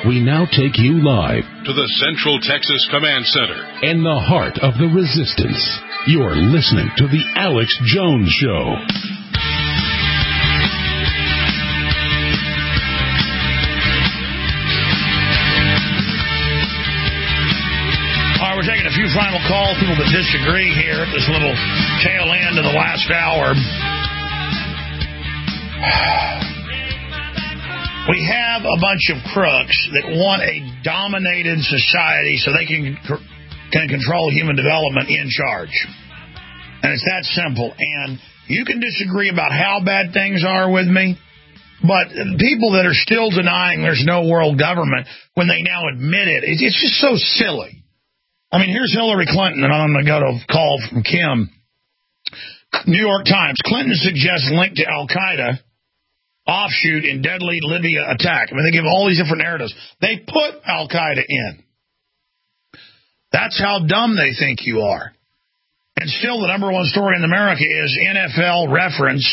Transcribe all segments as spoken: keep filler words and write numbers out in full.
We now take you live to the Central Texas Command Center in the heart of the resistance. You're listening to The Alex Jones Show. All right, we're taking a few final calls. People that disagree here at this little tail end of the last hour. We have a bunch of crooks that want a dominated society so they can can control human development in charge. And it's that simple. And you can disagree about how bad things are with me, but people that are still denying there's no world government when they now admit it, it's just so silly. I mean, here's Hillary Clinton, and I'm going to go to a call from Kim. New York Times, Clinton suggests link to Al-Qaeda offshoot in deadly Libya attack. I mean, they give all these different narratives. They put Al-Qaeda in. That's how dumb they think you are. And still the number one story in America is N F L reference.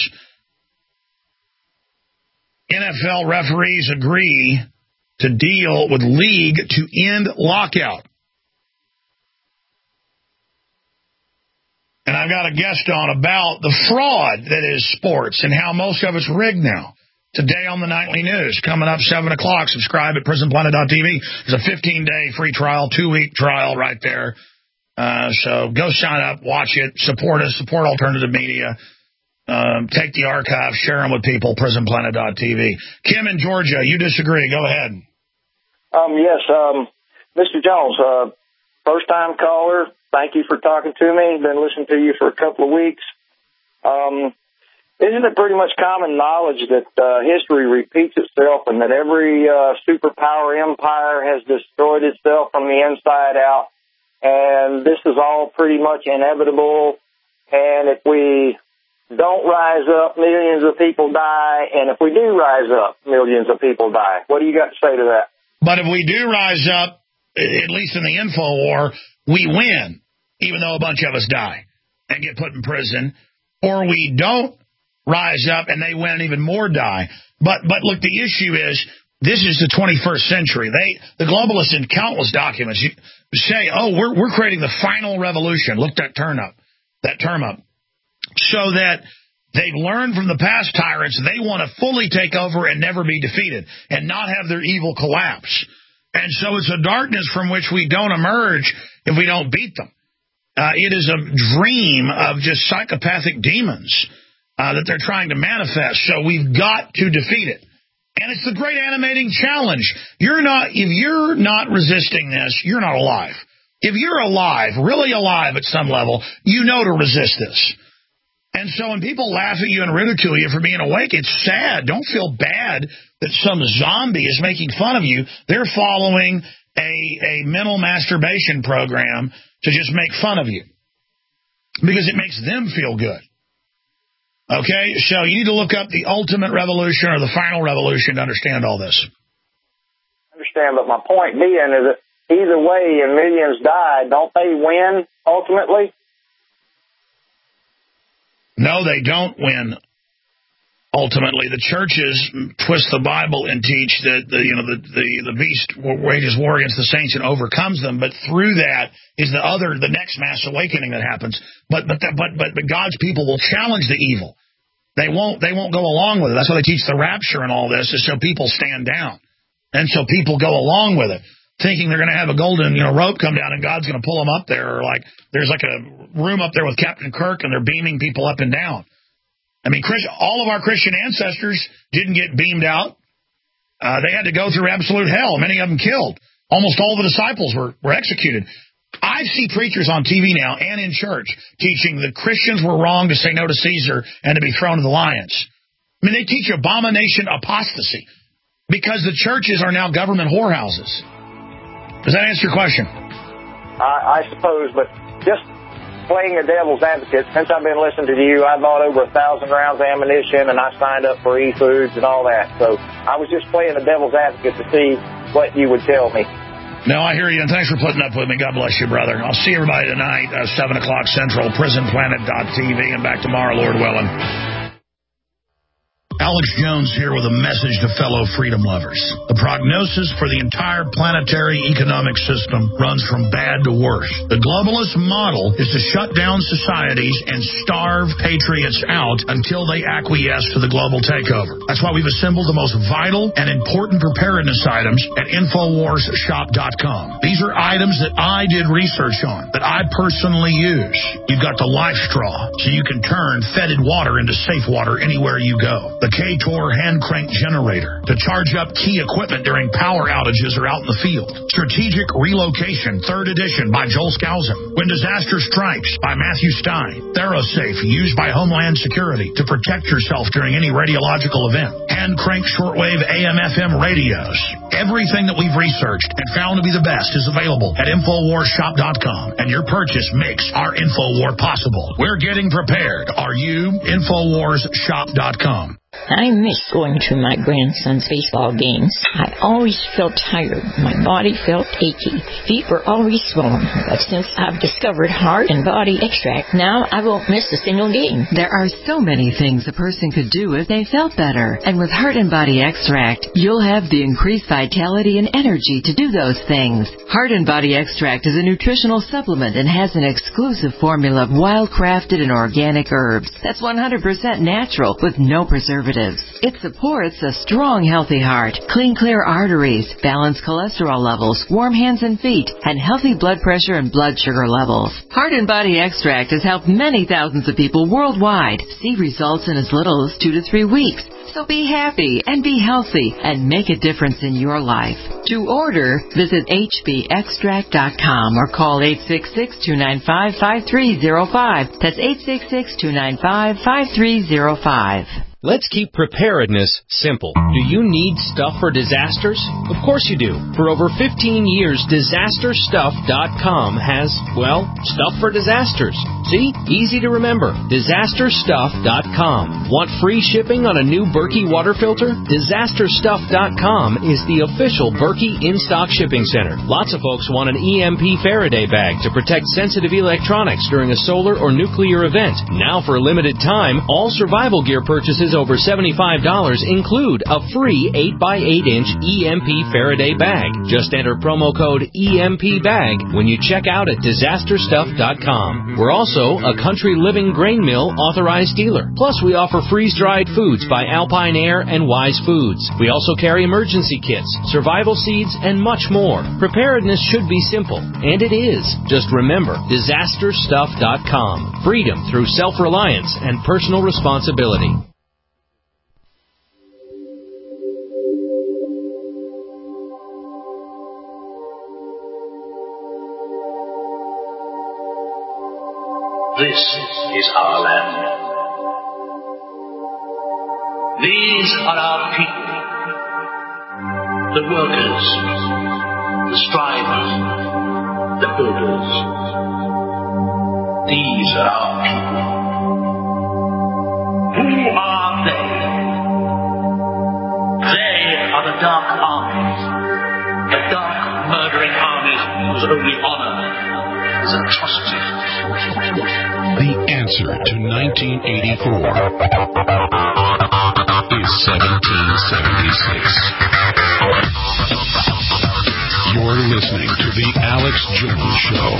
N F L referees agree to deal with league to end lockout. And I've got a guest on about the fraud that is sports and how most of it's rigged now. Today on the Nightly News, coming up seven o'clock. Subscribe at prison planet dot t v. There's a fifteen-day free trial, two-week trial right there. Uh, so go sign up, watch it, support us, support alternative media. Um, take the archives, share them with people, prison planet dot t v. Kim in Georgia, you disagree. Go ahead. Um, yes, um, Mister Jones, uh, first-time caller. Thank you for talking to me. Been listening to you for a couple of weeks. Um, isn't it pretty much common knowledge that uh, history repeats itself and that every uh, superpower empire has destroyed itself from the inside out? And this is all pretty much inevitable. And if we don't rise up, millions of people die. And if we do rise up, millions of people die. What do you got to say to that? But if we do rise up, at least in the info war, we win, even though a bunch of us die and get put in prison. Or we don't rise up and they win and even more die. But but look, the issue is this is the twenty-first century. They the globalists in countless documents say, oh, we're we're creating the final revolution. Look that term up, that term up, so that they've learned from the past tyrants. They want to fully take over and never be defeated and not have their evil collapse. And so it's a darkness from which we don't emerge if we don't beat them. Uh, it is a dream of just psychopathic demons uh, that they're trying to manifest. So we've got to defeat it. And it's the great animating challenge. You're not, if you're not resisting this, you're not alive. If you're alive, really alive at some level, you know to resist this. And so when people laugh at you and ridicule you for being awake, it's sad. Don't feel bad that some zombie is making fun of you. They're following a, a mental masturbation program to just make fun of you because it makes them feel good. Okay, so you need to look up the ultimate revolution or the final revolution to understand all this. I understand, but my point being is that either way, and millions die, don't they win ultimately? No, they don't win. Ultimately, the churches twist the Bible and teach that the you know the, the, the beast wages war against the saints and overcomes them. But through that is the other the next mass awakening that happens. But but the, but but but God's people will challenge the evil. They won't they won't go along with it. That's why they teach the rapture and all this is so people stand down, and so people go along with it, thinking they're going to have a golden you know rope come down and God's going to pull them up there, or like there's like a room up there with Captain Kirk and they're beaming people up and down. I mean, all of our Christian ancestors didn't get beamed out. Uh, they had to go through absolute hell, many of them killed. Almost all the disciples were, were executed. I see preachers on T V now and in church teaching that Christians were wrong to say no to Caesar and to be thrown to the lions. I mean, they teach abomination apostasy because the churches are now government whorehouses. Does that answer your question? I, I suppose, but just playing the devil's advocate, since I've been listening to you, I bought over a thousand rounds of ammunition and I signed up for e-foods and all that. So I was just playing the devil's advocate to see what you would tell me. No, I hear you, and thanks for putting up with me. God bless you, brother. I'll see everybody tonight, uh, seven o'clock Central, prison planet dot t v, and back tomorrow, Lord willing. Alex Jones here with a message to fellow freedom lovers. The prognosis for the entire planetary economic system runs from bad to worse. The globalist model is to shut down societies and starve patriots out until they acquiesce to the global takeover. That's why we've assembled the most vital and important preparedness items at Infowars Shop dot com. These are items that I did research on, that I personally use. You've got the Life Straw, so you can turn fetid water into safe water anywhere you go. The K-Tor hand crank generator to charge up key equipment during power outages or out in the field. Strategic Relocation, third edition by Joel Skousen. When Disaster Strikes by Matthew Stein. ThyroSafe, used by Homeland Security to protect yourself during any radiological event. Hand crank shortwave A M F M radios. Everything that we've researched and found to be the best is available at Infowars Shop dot com, and your purchase makes our Infowar possible. We're getting prepared. Are you? Infowars Shop dot com. I miss going to my grandson's baseball games. I always felt tired. My body felt achy. Feet were always swollen. But since I've discovered Heart and Body Extract, now I won't miss a single game. There are so many things a person could do if they felt better. And with Heart and Body Extract, you'll have the increased vitality and energy to do those things. Heart and Body Extract is a nutritional supplement and has an exclusive formula of wild-crafted and organic herbs that's one hundred percent natural with no preservatives. It supports a strong, healthy heart, clean, clear arteries, balanced cholesterol levels, warm hands and feet, and healthy blood pressure and blood sugar levels. Heart and Body Extract has helped many thousands of people worldwide see results in as little as two to three weeks. So be happy and be healthy and make a difference in your life. To order, visit H B extract dot com or call eight six six, two nine five, five three zero five. That's eight six six, two nine five, five three zero five. Let's keep preparedness simple. Do you need stuff for disasters? Of course you do. For over fifteen years, disaster stuff dot com has, well, stuff for disasters. See? Easy to remember. disaster stuff dot com. Want free shipping on a new Berkey water filter? disaster stuff dot com is the official Berkey in-stock shipping center. Lots of folks want an E M P Faraday bag to protect sensitive electronics during a solar or nuclear event. Now for a limited time, all survival gear purchases over seventy-five dollars include a free eight by eight inch E M P Faraday bag. Just enter promo code E M P bag when you check out at disaster stuff dot com. We're also a Country Living Grain Mill authorized dealer. Plus, we offer freeze-dried foods by Alpine Air and Wise Foods. We also carry emergency kits, survival seeds, and much more. Preparedness should be simple, and it is. Just remember, disaster stuff dot com. Freedom through self-reliance and personal responsibility. This is our land. These are our people. The workers, the strivers, the builders. These are our people. Who are they? They are the dark armies. The dark, murdering armies whose only honor is atrocity. The answer to nineteen eighty-four is seventeen seventy-six. You're listening to The Alex Jones Show.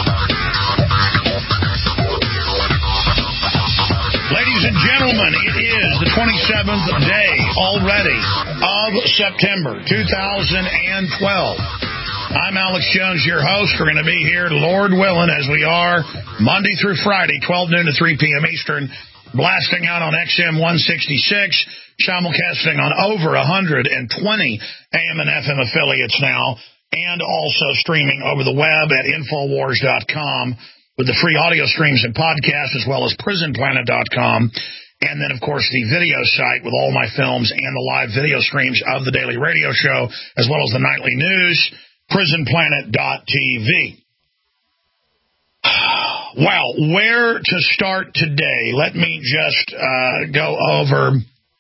Ladies and gentlemen, it is the twenty-seventh day already of September two thousand twelve. I'm Alex Jones, your host. We're going to be here, Lord willing, as we are Monday through Friday, twelve noon to three p.m. Eastern, blasting out on X M one sixty-six, simulcasting on over one hundred twenty A M and F M affiliates now, and also streaming over the web at Infowars dot com with the free audio streams and podcasts, as well as Prison Planet dot com. And then, of course, the video site with all my films and the live video streams of the daily radio show, as well as the nightly news, Prison Planet dot T V. Well, where to start today? Let me just uh, go over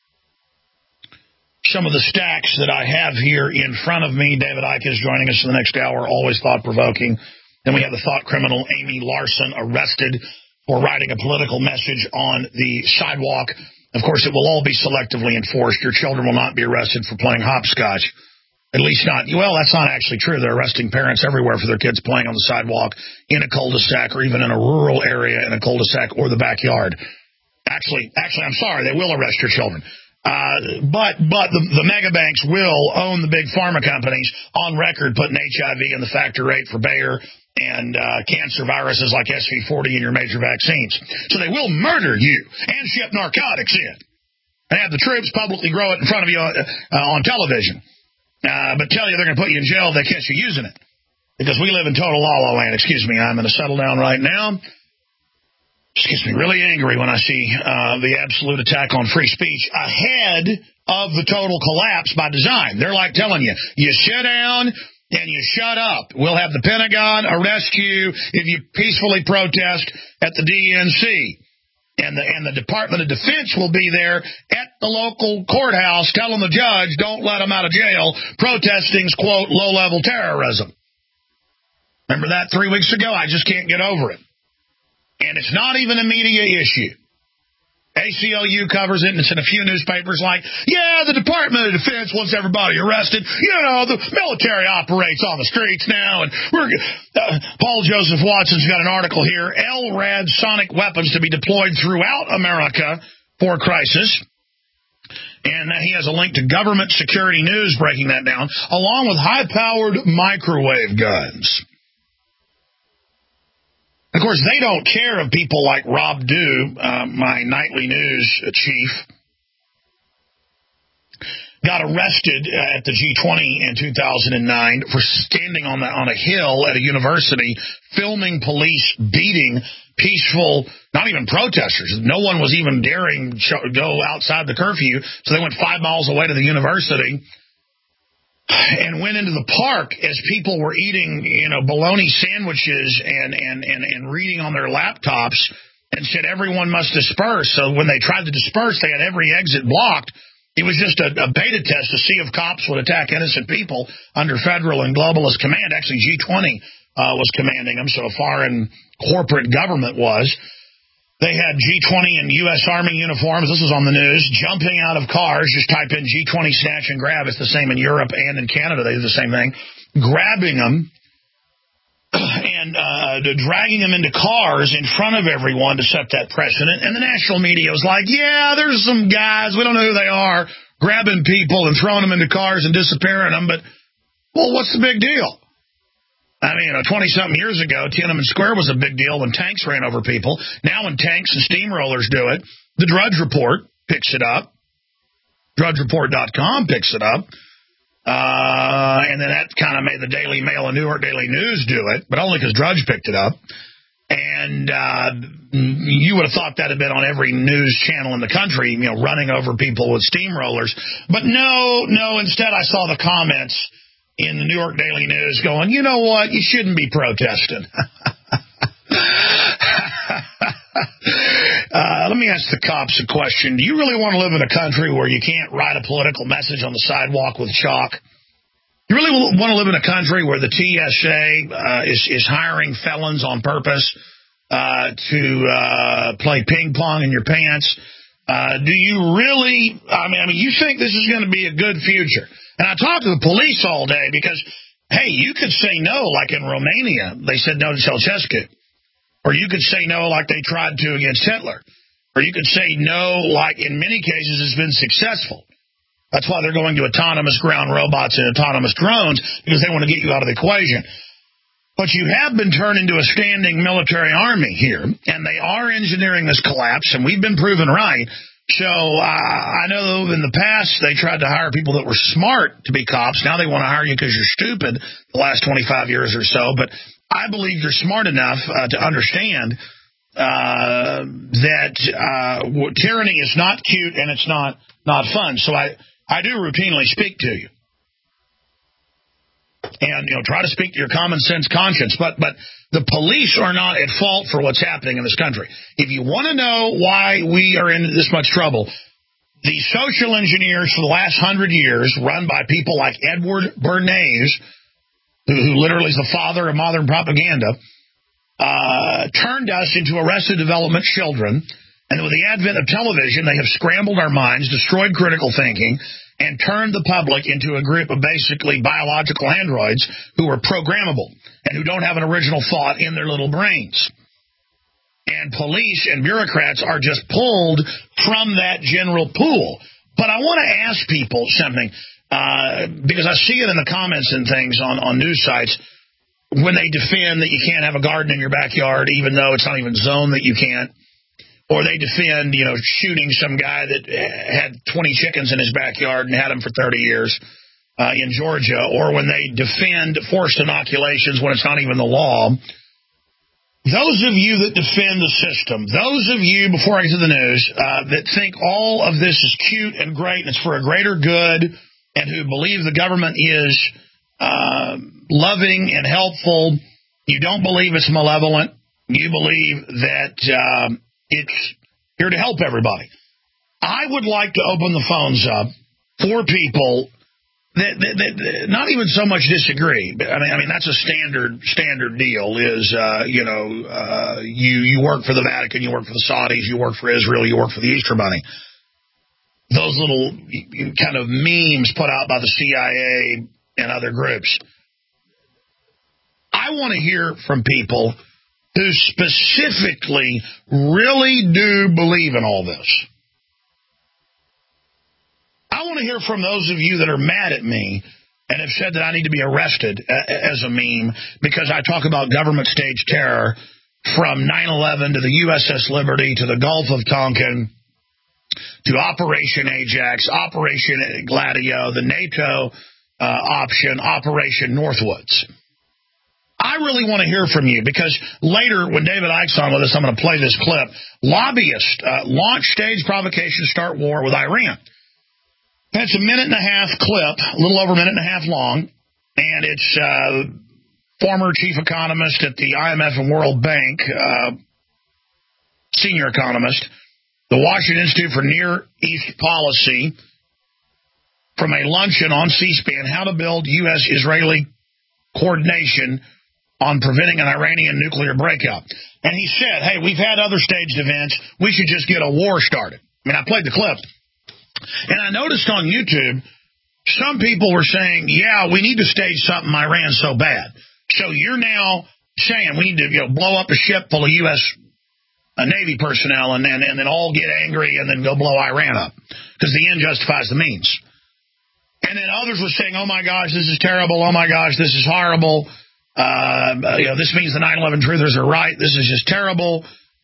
some of the stacks that I have here in front of me. David Icke is joining us in the next hour, always thought-provoking. Then we have the thought criminal Amy Larson arrested for writing a political message on the sidewalk Of course, it will all be selectively enforced. Your children will not be arrested for playing hopscotch. At least not, well, that's not actually true. They're arresting parents everywhere for their kids playing on the sidewalk, in a cul-de-sac, or even in a rural area in a cul-de-sac or the backyard. Actually, actually, I'm sorry, they will arrest your children. Uh, but but the, the mega banks will own the big pharma companies on record putting H I V in the factor rate for Bayer and uh, cancer viruses like S V forty in your major vaccines. So they will murder you and ship narcotics in. And have the troops publicly grow it in front of you uh, uh, on television. Uh, but tell you they're going to put you in jail if they catch you using it. Because we live in total la-la land. Excuse me, I'm going to settle down right now. Just gets me really angry when I see uh, the absolute attack on free speech ahead of the total collapse by design. They're like telling you, you sit down and you shut up. We'll have the Pentagon arrest you if you peacefully protest at the D N C. And the, and the Department of Defense will be there at the local courthouse telling the judge, don't let them out of jail, protesting's, quote, low-level terrorism. Remember that three weeks ago? I just can't get over it. And it's not even a media issue. A C L U covers it, and it's in a few newspapers like, yeah, the Department of Defense wants everybody arrested. You know, the military operates on the streets now. And we're uh, Paul Joseph Watson's got an article here, L RAD sonic weapons to be deployed throughout America for crisis. And he has a link to Government Security News breaking that down, along with high-powered microwave guns. Of course, they don't care if people like Rob Dew, uh, my nightly news chief, got arrested at the G twenty in two thousand nine for standing on, the, on a hill at a university, filming police beating peaceful, not even protesters. No one was even daring to go outside the curfew, so they went five miles away to the university and went into the park as people were eating, you know, bologna sandwiches and, and, and, and reading on their laptops, and said everyone must disperse. So when they tried to disperse, they had every exit blocked. It was just a, a beta test to see if cops would attack innocent people under federal and globalist command. Actually, G twenty uh, was commanding them, so a foreign corporate government was. They had G twenty in U S Army uniforms. This was on the news. Jumping out of cars. Just type in G twenty snatch and grab. It's the same in Europe and in Canada. They do the same thing. Grabbing them and uh, dragging them into cars in front of everyone to set that precedent. And the national media was like, yeah, there's some guys, we don't know who they are, grabbing people and throwing them into cars and disappearing them. But, well, what's the big deal? I mean, you know, twenty-something years ago, Tiananmen Square was a big deal when tanks ran over people. Now when tanks and steamrollers do it, the Drudge Report picks it up. Drudge Report dot com picks it up. Uh, and then that kind of made the Daily Mail and New York Daily News do it, but only because Drudge picked it up. And uh, you would have thought that had been on every news channel in the country, you know, running over people with steamrollers. But no, no, instead I saw the comments in the New York Daily News going, you know what, you shouldn't be protesting. uh, let me ask the cops a question. Do you really want to live in a country where you can't write a political message on the sidewalk with chalk? You really want to live in a country where the T S A uh, is, is hiring felons on purpose uh, to uh, play ping pong in your pants? Uh, do you really, I mean, I mean, you think this is going to be a good future? And I talked to the police all day because, hey, you could say no, like in Romania, they said no to Ceausescu. Or you could say no like they tried to against Hitler. Or you could say no like in many cases has been successful. That's why they're going to autonomous ground robots and autonomous drones, because they want to get you out of the equation. But you have been turned into a standing military army here, and they are engineering this collapse, and we've been proven right. So uh, I know in the past they tried to hire people that were smart to be cops. Now they want to hire you because you're stupid the last twenty-five years or so. But I believe you're smart enough uh, to understand uh, that uh, tyranny is not cute and it's not, not fun. So I, I do routinely speak to you. And, you know, try to speak to your common sense conscience. But but the police are not at fault for what's happening in this country. If you want to know why we are in this much trouble, the social engineers for the last hundred years, run by people like Edward Bernays, who, who literally is the father of modern propaganda, uh, turned us into Arrested Development children And with the advent of television, they have scrambled our minds, destroyed critical thinking, and turned the public into a group of basically biological androids who are programmable and who don't have an original thought in their little brains. And police and bureaucrats are just pulled from that general pool. But I want to ask people something, uh, because I see it in the comments and things on, on news sites when they defend that you can't have a garden in your backyard, even though it's not even zoned that you can't. Or they defend, you know, shooting some guy that had twenty chickens in his backyard and had them for thirty years uh, in Georgia. Or when they defend forced inoculations when it's not even the law. Those of you that defend the system, those of you, before I get to the news, uh, that think all of this is cute and great and it's for a greater good and who believe the government is uh, loving and helpful, you don't believe it's malevolent. You believe that... Um, It's here to help everybody. I would like to open the phones up for people that, that, that, that not even so much disagree. I mean, I mean that's a standard standard deal. Is uh, you know uh, you you work for the Vatican, you work for the Saudis, you work for Israel, you work for the Easter Bunny. Those little kind of memes put out by the C I A and other groups. I want to hear from people who specifically really do believe in all this. I want to hear from those of you that are mad at me and have said that I need to be arrested as a meme because I talk about government stage terror from nine eleven to the U S S Liberty to the Gulf of Tonkin to Operation Ajax, Operation Gladio, the NATO uh, option, Operation Northwoods. I really want to hear from you because later when David Icke's on with us, I'm going to play this clip. Lobbyists uh, launch stage provocation, start war with Iran. And it's a minute and a half clip, a little over a minute and a half long, and it's uh, former chief economist at the I M F and World Bank, uh, senior economist, the Washington Institute for Near East Policy, from a luncheon on C-SPAN, How to Build U S-Israeli Coordination on Preventing an Iranian Nuclear Breakout. And he said, hey, we've had other staged events. We should just get a war started. I mean, I played the clip. And I noticed on YouTube, some people were saying, yeah, we need to stage something Iran so bad. So you're now saying we need to you know, blow up a ship full of U S uh, Navy personnel and then, and then all get angry and then go blow Iran up. Because the end justifies the means. And then others were saying, oh, my gosh, this is terrible. Oh, my gosh, this is horrible. Uh, you know, this means the nine eleven truthers are right. This is just terrible.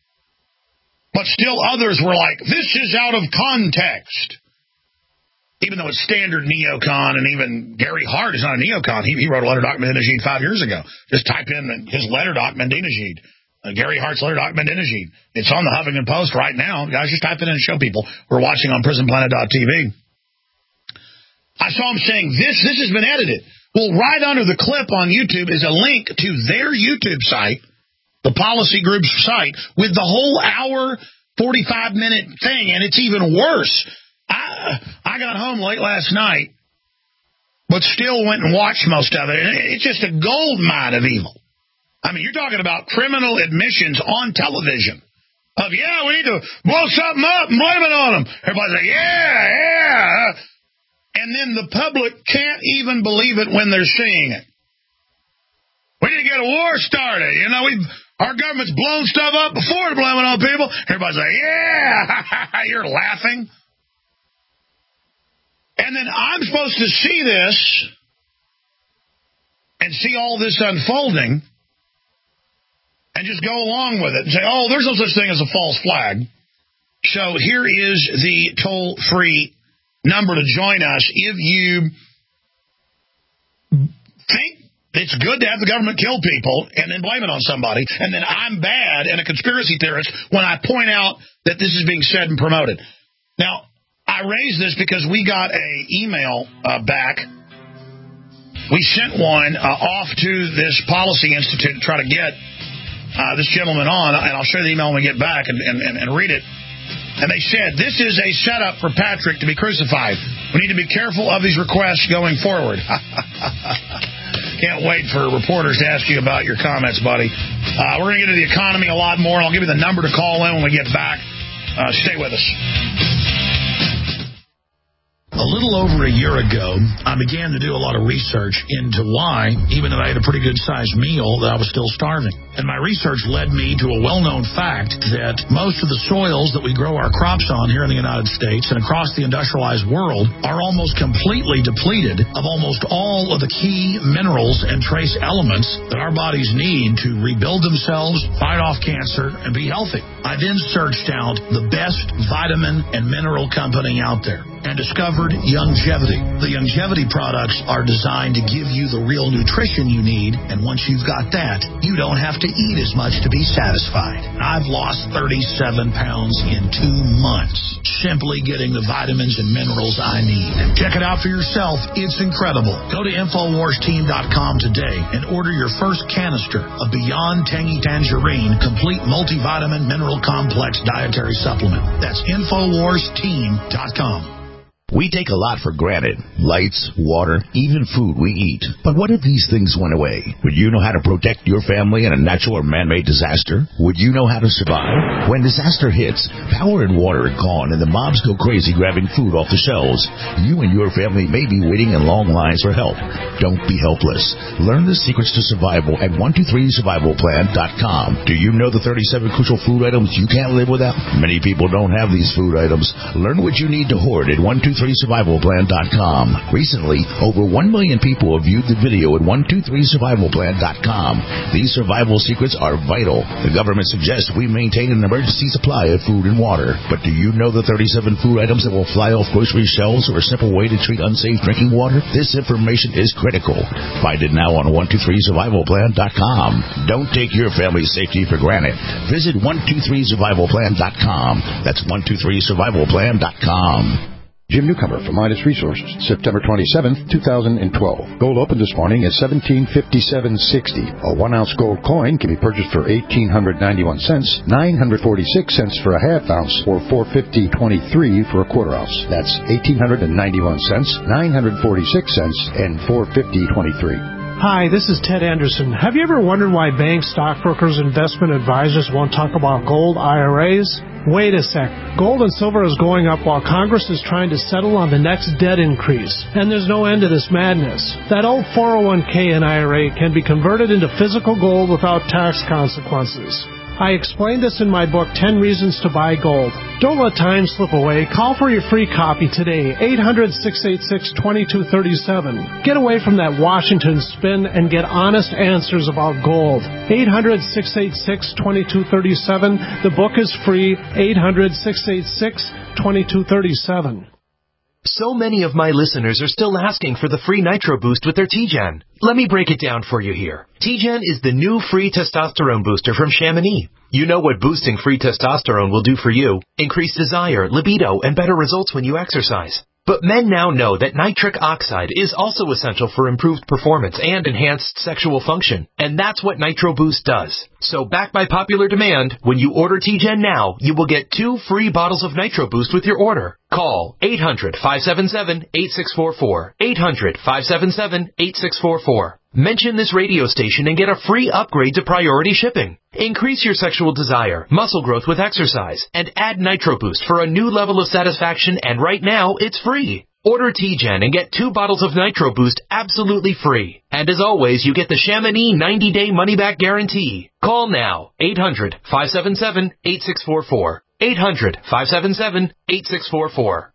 But still others were like, this is out of context. Even though it's standard neocon, and even Gary Hart is not a neocon. He, he wrote a letter to Ahmadinejad five years ago. Just type in his letter to Ahmadinejad. Uh, Gary Hart's letter to Ahmadinejad. It's on the Huffington Post right now. Guys, just type it in and show people. We're watching on prison planet dot t v. I saw him saying, this, this has been edited. Well, right under the clip on YouTube is a link to their YouTube site, the policy group's site, with the whole hour, forty-five minute thing, and it's even worse. I I got home late last night, but still went and watched most of it, and it's just a gold mine of evil. I mean, you're talking about criminal admissions on television of, yeah, we need to blow something up and blame it on them. Everybody's like, yeah, yeah. And then the public can't even believe it when they're seeing it. We need to get a war started. You know, we our government's blown stuff up before to blame it on people. Everybody's like, yeah, you're laughing. And then I'm supposed to see this and see all this unfolding and just go along with it and say, oh, there's no such thing as a false flag. So here is the toll-free number to join us if you think it's good to have the government kill people and then blame it on somebody, and then I'm bad and a conspiracy theorist when I point out that this is being said and promoted. Now, I raise this because we got a email uh, back. We sent one uh, off to this Policy Institute to try to get uh, this gentleman on, and I'll show you the email when we get back and, and, and read it. And they said, this is a setup for Patrick to be crucified. We need to be careful of these requests going forward. Can't wait for reporters to ask you about your comments, buddy. Uh, we're going to get to the economy a lot more. I'll give you the number to call in when we get back. Uh, stay with us. A little over a year ago, I began to do a lot of research into why, even though I had a pretty good-sized meal, that I was still starving. And my research led me to a well-known fact that most of the soils that we grow our crops on here in the United States and across the industrialized world are almost completely depleted of almost all of the key minerals and trace elements that our bodies need to rebuild themselves, fight off cancer, and be healthy. I then searched out the best vitamin and mineral company out there and discovered Youngevity. The Youngevity products are designed to give you the real nutrition you need, and once you've got that, you don't have to eat as much to be satisfied. I've lost thirty-seven pounds in two months, simply getting the vitamins and minerals I need. Check it out for yourself. It's incredible. Go to Infowars Team dot com today and order your first canister of Beyond Tangy Tangerine Complete Multivitamin Mineral Complex Dietary Supplement. That's Infowars Team dot com. We take a lot for granted. Lights, water, even food we eat. But what if these things went away? Would you know how to protect your family in a natural or man-made disaster? Would you know how to survive? When disaster hits, power and water are gone and the mobs go crazy grabbing food off the shelves. You and your family may be waiting in long lines for help. Don't be helpless. Learn the secrets to survival at one two three survival plan dot com. Do you know the thirty-seven crucial food items you can't live without? Many people don't have these food items. Learn what you need to hoard at one two three survival plan dot com. Recently, over one million people have viewed the video at one two three survival plan dot com. These survival secrets are vital. The government suggests we maintain an emergency supply of food and water. But do you know the thirty-seven food items that will fly off grocery shelves or a simple way to treat unsafe drinking water? This information is critical. Find it now on one two three survival plan dot com. Don't take your family's safety for granted. Visit one two three survival plan dot com. That's one two three survival plan dot com. Jim Newcomer from Midas Resources, September twenty-seventh, two thousand twelve. Gold opened this morning at seventeen fifty-seven sixty. A one-ounce gold coin can be purchased for eighteen ninety-one cents, nine hundred forty-six cents for a half ounce, or four fifty twenty-three for a quarter ounce. That's eighteen ninety-one cents, nine hundred forty-six cents, and four fifty twenty-three. Hi, this is Ted Anderson. Have you ever wondered why banks, stockbrokers, investment advisors won't talk about gold I R As? Wait a sec. Gold and silver is going up while Congress is trying to settle on the next debt increase. And there's no end to this madness. That old four oh one k and I R A can be converted into physical gold without tax consequences. I explained this in my book, ten Reasons to Buy Gold. Don't let time slip away. Call for your free copy today, eight hundred, six eight six, two two three seven. Get away from that Washington spin and get honest answers about gold. eight hundred, six eight six, two two three seven. The book is free, eight hundred, six eight six, two two three seven. So many of my listeners are still asking for the free Nitro Boost with their T-Gen. Let me break it down for you here. T-Gen is the new free testosterone booster from Chamonix. You know what boosting free testosterone will do for you. Increase desire, libido, and better results when you exercise. But men now know that nitric oxide is also essential for improved performance and enhanced sexual function. And that's what Nitro Boost does. So backed by popular demand, when you order T-Gen now, you will get two free bottles of Nitro Boost with your order. Call eight hundred, five seven seven, eight six four four. eight hundred, five seven seven, eight six four four. Mention this radio station and get a free upgrade to priority shipping. Increase your sexual desire, muscle growth with exercise, and add Nitro Boost for a new level of satisfaction, and right now, it's free. Order T-Gen and get two bottles of Nitro Boost absolutely free. And as always, you get the Chamonix ninety-day money-back guarantee. Call now, eight hundred, five seven seven, eight six four four. eight hundred, five seven seven, eight six four four.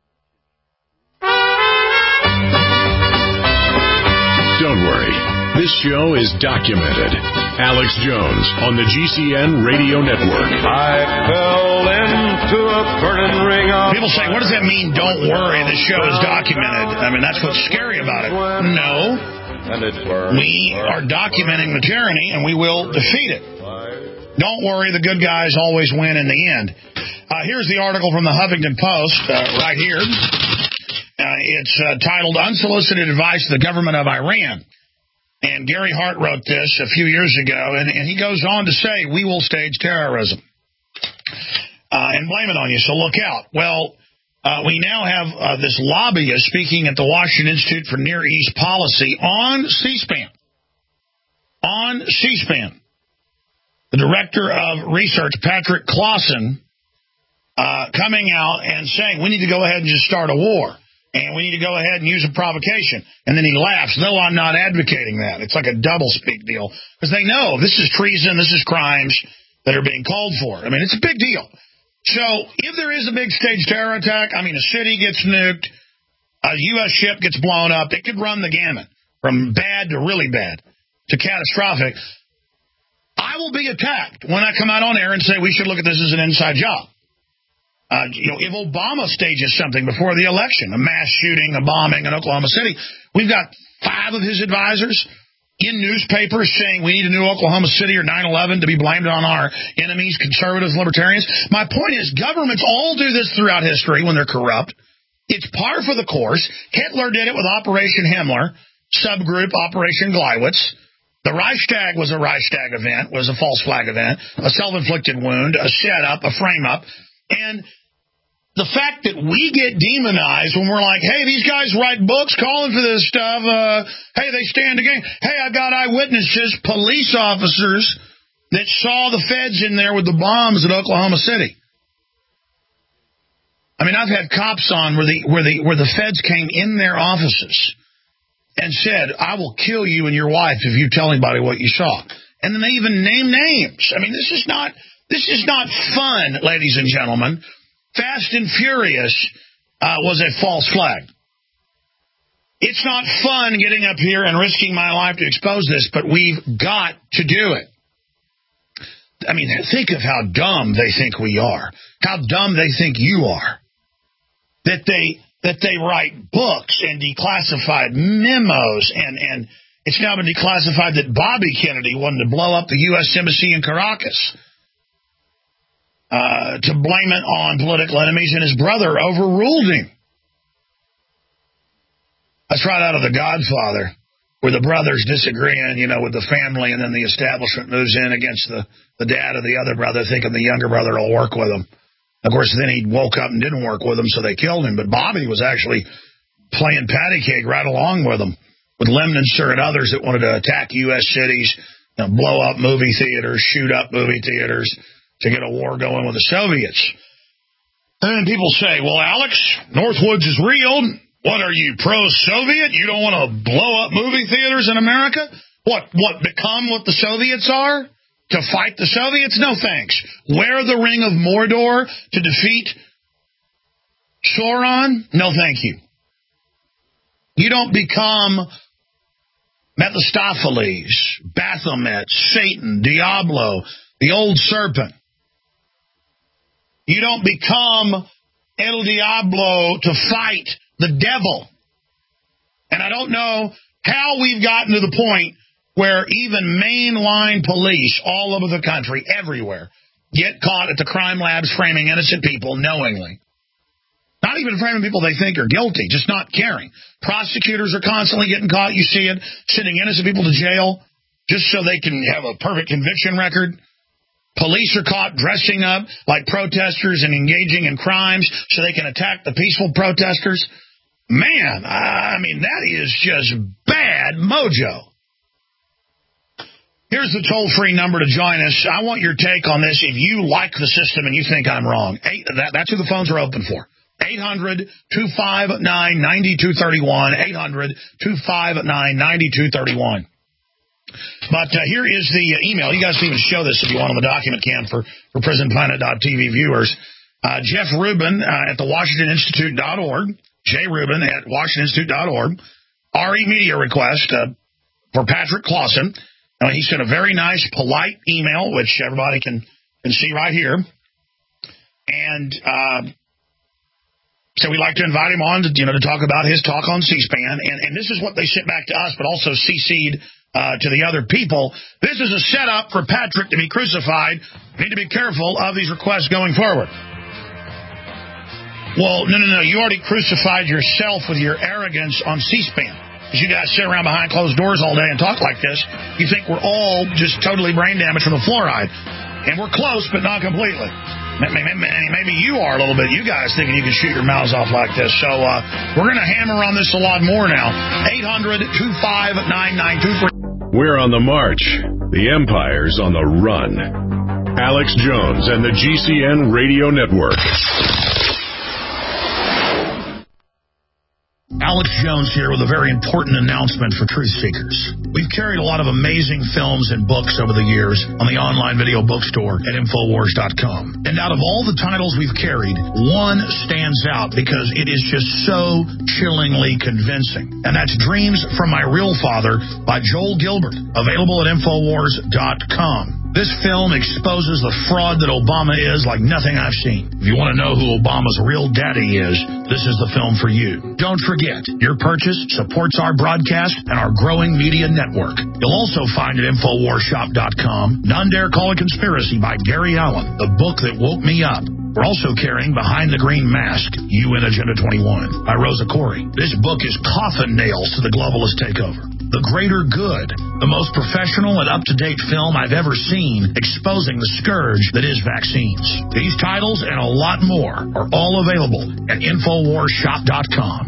Don't worry. This show is documented. Alex Jones on the G C N Radio Network. I fell into a burning ring of... People say, what does that mean, don't worry, this show is documented? I mean, that's what's scary about it. No. We are documenting the tyranny, and we will defeat it. Don't worry, the good guys always win in the end. Uh, here's the article from the Huffington Post, uh, right here. Uh, it's uh, titled, Unsolicited Advice to the Government of Iran. And Gary Hart wrote this a few years ago, and, and he goes on to say, we will stage terrorism. Uh, and blame it on you, so look out. Well, uh, we now have uh, this lobbyist speaking at the Washington Institute for Near East Policy on C-SPAN. On C-SPAN. The director of research, Patrick Clausen, uh, coming out and saying, we need to go ahead and just start a war. And we need to go ahead and use a provocation. And then he laughs. No, I'm not advocating that. It's like a double-speak deal. Because they know this is treason, this is crimes that are being called for. I mean, it's a big deal. So if there is a big stage terror attack, I mean, a city gets nuked, a U S ship gets blown up, it could run the gamut from bad to really bad to catastrophic. I will be attacked when I come out on air and say we should look at this as an inside job. Uh, you know, if Obama stages something before the election, a mass shooting, a bombing in Oklahoma City, we've got five of his advisors in newspapers saying we need a new Oklahoma City or nine eleven to be blamed on our enemies, conservatives, libertarians. My point is governments all do this throughout history when they're corrupt. It's par for the course. Hitler did it with Operation Himmler, subgroup Operation Gleiwitz. The Reichstag was a Reichstag event, was a false flag event, a self-inflicted wound, a setup, a frame-up. And the fact that we get demonized when we're like, hey, these guys write books calling for this stuff. Uh, hey, they stand again. Hey, I've got eyewitnesses, police officers that saw the feds in there with the bombs at Oklahoma City. I mean, I've had cops on where the where the where the feds came in their offices and said, I will kill you and your wife if you tell anybody what you saw. And then they even name names. I mean, this is not this is not fun, ladies and gentlemen. Fast and Furious uh, was a false flag. It's not fun getting up here and risking my life to expose this, but we've got to do it. I mean, think of how dumb they think we are, how dumb they think you are, that they that they write books and declassified memos, and, and it's now been declassified that Bobby Kennedy wanted to blow up the U S Embassy in Caracas. Uh, to blame it on political enemies, and his brother overruled him. That's right out of The Godfather, where the brothers disagreeing, you know, with the family, and then the establishment moves in against the, the dad of the other brother, thinking the younger brother will work with him. Of course, then he woke up and didn't work with him, so they killed him. But Bobby was actually playing patty cake right along with them, with Lemnitzer and others that wanted to attack U S cities, you know, blow up movie theaters, shoot up movie theaters, to get a war going with the Soviets. And then people say, well, Alex, Northwoods is real. What are you, pro-Soviet? You don't want to blow up movie theaters in America? What, what, become what the Soviets are? To fight the Soviets? No, thanks. Wear the Ring of Mordor to defeat Sauron? No, thank you. You don't become Mephistopheles, Baphomet, Satan, Diablo, the old serpent. You don't become El Diablo to fight the devil. And I don't know how we've gotten to the point where even mainline police all over the country, everywhere, get caught at the crime labs framing innocent people knowingly. Not even framing people they think are guilty, just not caring. Prosecutors are constantly getting caught. You see it, sending innocent people to jail just so they can have a perfect conviction record. Police are caught dressing up like protesters and engaging in crimes so they can attack the peaceful protesters. Man, I mean, that is just bad mojo. Here's the toll-free number to join us. I want your take on this. If you like the system and you think I'm wrong, eight, that, that's who the phones are open for. eight hundred, two five nine, nine two three one, eight hundred, two five nine, nine two three one. But uh, here is the uh, email. You guys can even show this if you want on the document cam for, for prison planet dot t v viewers. Uh, Jeff Rubin uh, at the Washington Institute dot org. Jay Rubin at Washington Institute dot org. R E Media request uh, for Patrick Clausen. Uh, he sent a very nice, polite email, which everybody can, can see right here. And uh, so we'd like to invite him on to, you know, to talk about his talk on C-SPAN. And, and this is what they sent back to us, but also C C'd Uh, to the other people. This is a setup for Patrick to be crucified. We need to be careful of these requests going forward. Well, no, no, no. You already crucified yourself with your arrogance on C-SPAN. Because you guys sit around behind closed doors all day and talk like this. You think we're all just totally brain damaged from the fluoride. And we're close, but not completely. Maybe you are a little bit. You guys thinking you can shoot your mouths off like this. So uh, we're going to hammer on this a lot more now. eight hundred, two five nine, nine two three. We're on the march. The empire's on the run. Alex Jones and the G C N Radio Network. Alex Jones here with a very important announcement for truth seekers. We've carried a lot of amazing films and books over the years on the online video bookstore at Infowars dot com. And out of all the titles we've carried, one stands out because it is just so chillingly convincing. And that's Dreams from My Real Father by Joel Gilbert, available at Infowars dot com. This film exposes the fraud that Obama is like nothing I've seen. If you want to know who Obama's real daddy is, this is the film for you. Don't forget, your purchase supports our broadcast and our growing media network. You'll also find at Infowars shop dot com None Dare Call It Conspiracy by Gary Allen, the book that woke me up. We're also carrying Behind the Green Mask, U N Agenda twenty-one, by Rosa Corey. This book is coffin nails to the globalist takeover. The Greater Good, the most professional and up-to-date film I've ever seen exposing the scourge that is vaccines. These titles and a lot more are all available at Infowars shop dot com.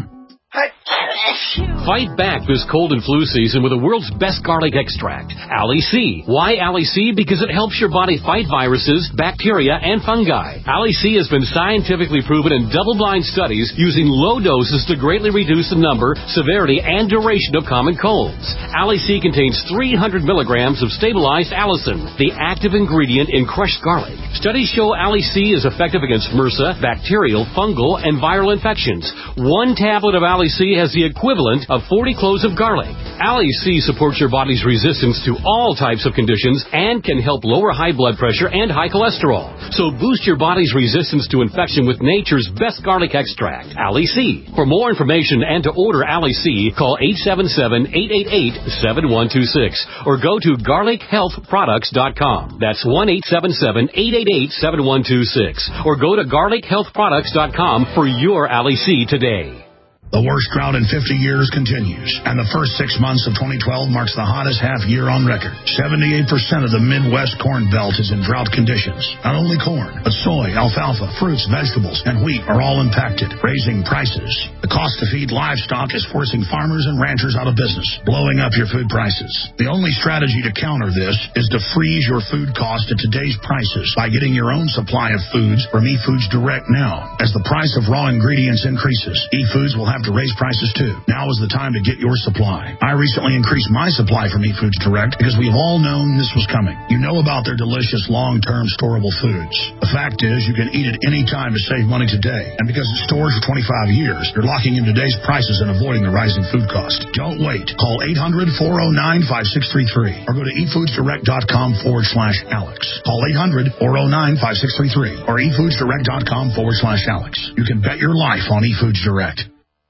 Fight back this cold and flu season with the world's best garlic extract, Ali C. Why Ali C? Because it helps your body fight viruses, bacteria, and fungi. Ali C has been scientifically proven in double-blind studies using low doses to greatly reduce the number, severity, and duration of common colds. Ali C contains three hundred milligrams of stabilized allicin, the active ingredient in crushed garlic. Studies show Ali C is effective against MRSA, bacterial, fungal, and viral infections. One tablet of Ali C has the equivalent of forty cloves of garlic. Ali C supports your body's resistance to all types of conditions and can help lower high blood pressure and high cholesterol. So boost your body's resistance to infection with nature's best garlic extract, Ali C. For more information and to order Ali C, call eight seven seven, eight eight eight, seven one two six or go to garlic health products dot com. That's one eight seven seven, eight eight eight, seven one two six or go to garlic health products dot com for your Ali C today. The worst drought in fifty years continues, and the first six months of twenty twelve marks the hottest half year on record. seventy-eight percent of the Midwest Corn Belt is in drought conditions. Not only corn, but soy, alfalfa, fruits, vegetables, and wheat are all impacted, raising prices. The cost to feed livestock is forcing farmers and ranchers out of business, blowing up your food prices. The only strategy to counter this is to freeze your food cost at today's prices by getting your own supply of foods from eFoods Direct now. As the price of raw ingredients increases, eFoods will have to raise prices too. Now is the time to get your supply. I recently increased my supply from eFoods Direct because we've all known this was coming. You know about their delicious long-term storable foods. The fact is you can eat it any time to save money today. And because it stores for twenty-five years, you're locking in today's prices and avoiding the rising food cost. Don't wait. Call eight hundred, four oh nine, five six three three or go to eFoodsDirect.com forward slash Alex. Call eight hundred, four oh nine, five six three three or eFoodsDirect.com forward slash Alex. You can bet your life on eFoods Direct.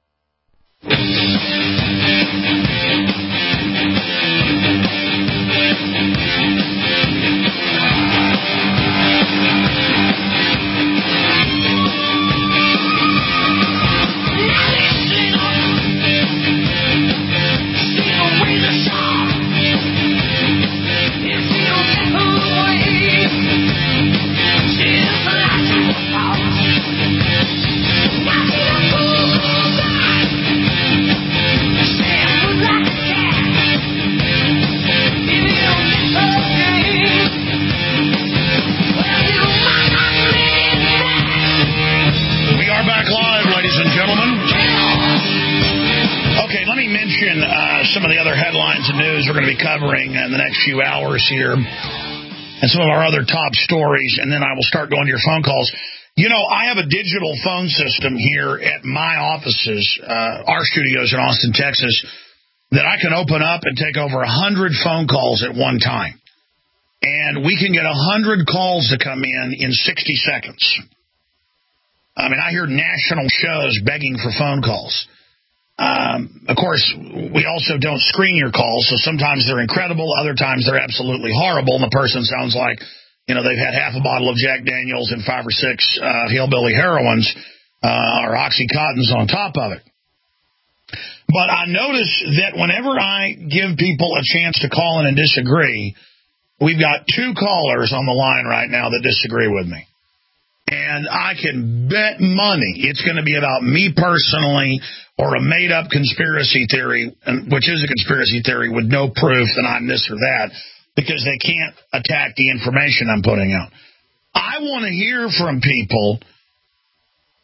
Some of the other headlines and news we're going to be covering in the next few hours here, and some of our other top stories, and then I will start going to your phone calls. You know, I have a digital phone system here at my offices, uh, our studios in Austin, Texas, that I can open up and take over one hundred phone calls at one time. And we can get one hundred calls to come in in sixty seconds. I mean, I hear national shows begging for phone calls. Um, of course, we also don't screen your calls, so sometimes they're incredible, other times they're absolutely horrible, and the person sounds like, you know, they've had half a bottle of Jack Daniels and five or six uh, hillbilly heroines uh, or Oxycontins on top of it. But I notice that whenever I give people a chance to call in and disagree, we've got two callers on the line right now that disagree with me. And I can bet money it's going to be about me personally or a made-up conspiracy theory, which is a conspiracy theory with no proof that I'm this or that, because they can't attack the information I'm putting out. I want to hear from people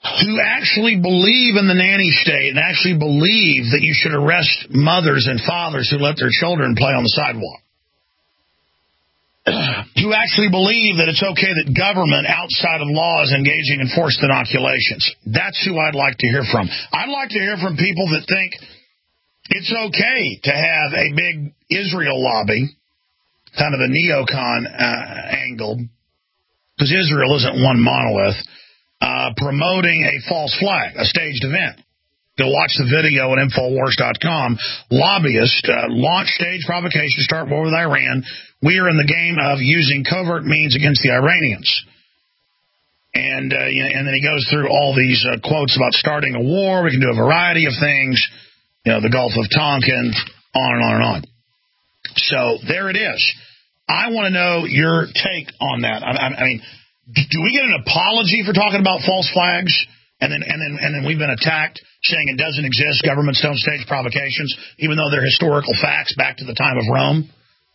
who actually believe in the nanny state and actually believe that you should arrest mothers and fathers who let their children play on the sidewalk, who actually believe that it's okay that government outside of law is engaging in forced inoculations. That's who I'd like to hear from. I'd like to hear from people that think it's okay to have a big Israel lobby, kind of a neocon uh, angle, because Israel isn't one monolith, uh, promoting a false flag, a staged event. Go watch the video at Infowars dot com. Lobbyists uh, launch stage provocation to start war with Iran. We are in the game of using covert means against the Iranians. And uh, you know, and then he goes through all these uh, quotes about starting a war. We can do a variety of things. You know, the Gulf of Tonkin, on and on and on. So there it is. I want to know your take on that. I, I, I mean, do we get an apology for talking about false flags, and then and then and then we've been attacked saying it doesn't exist? Governments don't stage provocations, even though they're historical facts back to the time of Rome.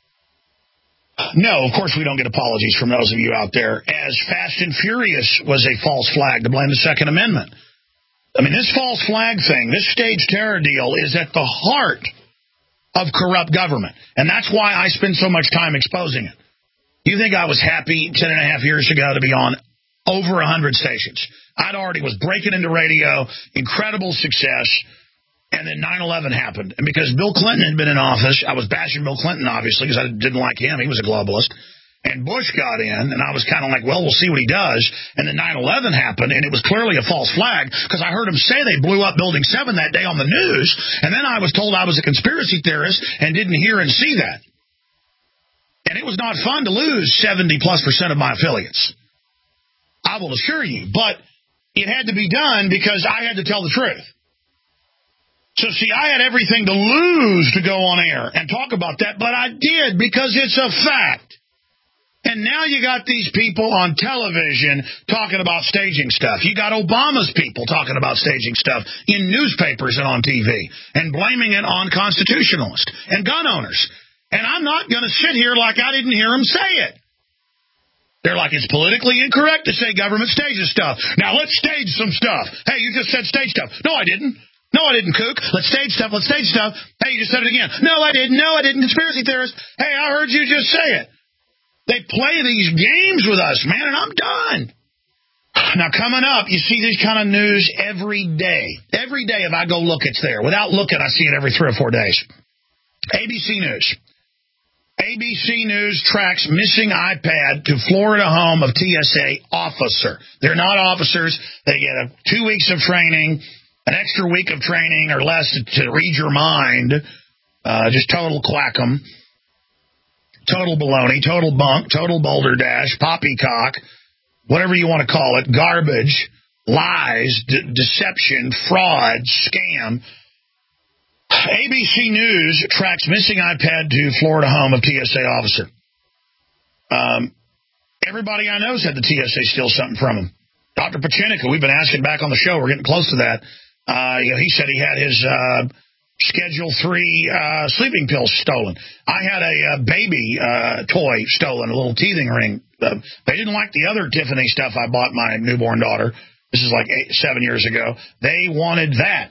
No, of course we don't get apologies from those of you out there. As Fast and Furious was a false flag to blame the Second Amendment. I mean, this false flag thing, this staged terror deal, is at the heart of corrupt government, and that's why I spend so much time exposing it. You think I was happy ten and a half years ago to be on over one hundred stations? I'd already was breaking into radio, incredible success, and then nine eleven happened. And because Bill Clinton had been in office, I was bashing Bill Clinton, obviously, because I didn't like him. He was a globalist. And Bush got in, and I was kind of like, well, we'll see what he does. And then nine eleven happened, and it was clearly a false flag, because I heard him say they blew up Building seven that day on the news, and then I was told I was a conspiracy theorist and didn't hear and see that. And it was not fun to lose seventy plus percent of my affiliates, I will assure you. But it had to be done because I had to tell the truth. So, see, I had everything to lose to go on air and talk about that, but I did because it's a fact. And now you got these people on television talking about staging stuff. You got Obama's people talking about staging stuff in newspapers and on T V and blaming it on constitutionalists and gun owners. And I'm not going to sit here like I didn't hear them say it. They're like, it's politically incorrect to say government stages stuff. Now let's stage some stuff. Hey, you just said stage stuff. No, I didn't. No, I didn't, kook. Let's stage stuff. Let's stage stuff. Hey, you just said it again. No, I didn't. No, I didn't. Conspiracy theorist. Hey, I heard you just say it. They play these games with us, man, and I'm done. Now, coming up, you see this kind of news every day. Every day if I go look, it's there. Without looking, I see it every three or four days. A B C News. A B C News tracks missing iPad to Florida home of T S A officer. They're not officers. They get a two weeks of training, an extra week of training or less to read your mind. Uh, just total quackum. Total baloney, total bunk, total boulder dash, poppycock, whatever you want to call it, garbage, lies, de- deception, fraud, scam. A B C News tracks missing iPad to Florida home of T S A officer. Um, everybody I know said the T S A steals something from him. Doctor Pachenica, we've been asking back on the show. We're getting close to that. Uh, you know, he said he had his uh, Schedule three uh, sleeping pills stolen. I had a, a baby uh, toy stolen, a little teething ring. Uh, they didn't like the other Tiffany stuff I bought my newborn daughter. This is like eight, seven years ago. They wanted that.